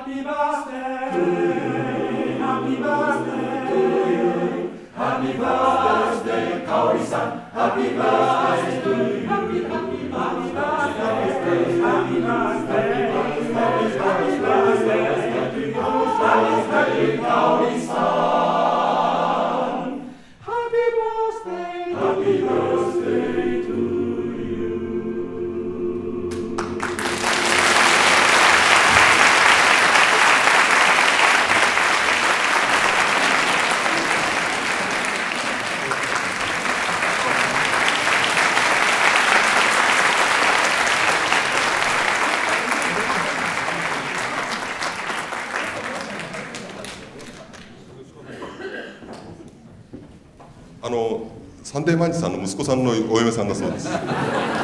Happy birthday to you. Happy birthday to you. Happy birthday, Kaori-san. Happy birthday to you. Happy birthday. Happy birthday. Happy birthday to you. Happy birthday, Kaori-san. Happy birthday. Happy birthday to you. サンデー毎日さんの息子さんのお嫁さんだそうです。